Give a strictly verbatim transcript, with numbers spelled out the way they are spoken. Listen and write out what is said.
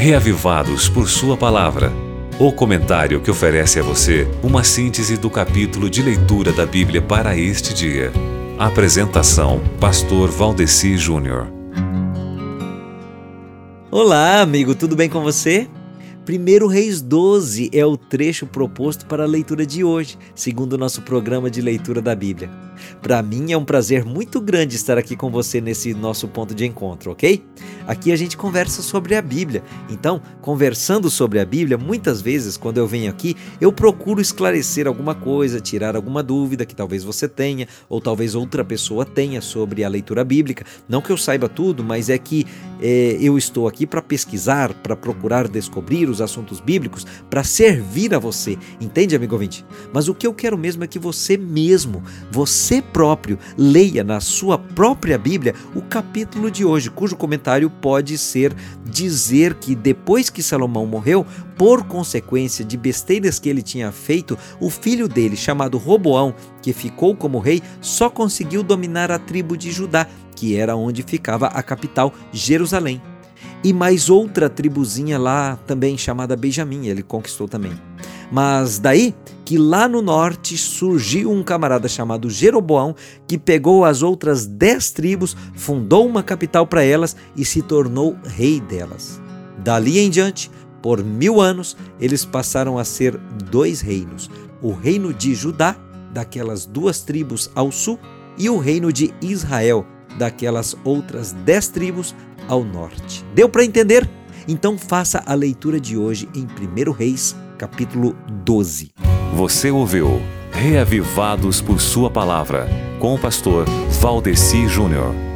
Reavivados por Sua Palavra. O comentário que oferece a você uma síntese do capítulo de leitura da Bíblia para este dia. Apresentação: Pastor Valdeci Júnior. Olá, amigo, tudo bem com você? primeiro Reis doze é o trecho proposto para a leitura de hoje, segundo o nosso programa de leitura da Bíblia. Para mim é um prazer muito grande estar aqui com você nesse nosso ponto de encontro, ok? Aqui a gente conversa sobre a Bíblia. Então, conversando sobre a Bíblia, muitas vezes, quando eu venho aqui, eu procuro esclarecer alguma coisa, tirar alguma dúvida que talvez você tenha, ou talvez outra pessoa tenha sobre a leitura bíblica. Não que eu saiba tudo, mas é que é, eu estou aqui para pesquisar, para procurar descobrir os assuntos bíblicos, para servir a você. Entende, amigo ouvinte? Mas o que eu quero mesmo é que você mesmo, você próprio, leia na sua própria Bíblia o capítulo de hoje, cujo comentário pode ser dizer que depois que Salomão morreu, por consequência de besteiras que ele tinha feito, o filho dele, chamado Roboão, que ficou como rei, só conseguiu dominar a tribo de Judá, que era onde ficava a capital, Jerusalém. E mais outra tribuzinha lá também chamada Benjamim, ele conquistou também. Mas daí que lá no norte surgiu um camarada chamado Jeroboão, que pegou as outras dez tribos, fundou uma capital para elas e se tornou rei delas. Dali em diante, por mil anos, eles passaram a ser dois reinos: o reino de Judá, daquelas duas tribos ao sul, e o reino de Israel, daquelas outras dez tribos ao norte. Deu para entender? Então faça a leitura de hoje em primeiro Reis, capítulo doze. Você ouviu Reavivados por Sua Palavra, com o pastor Valdeci Júnior.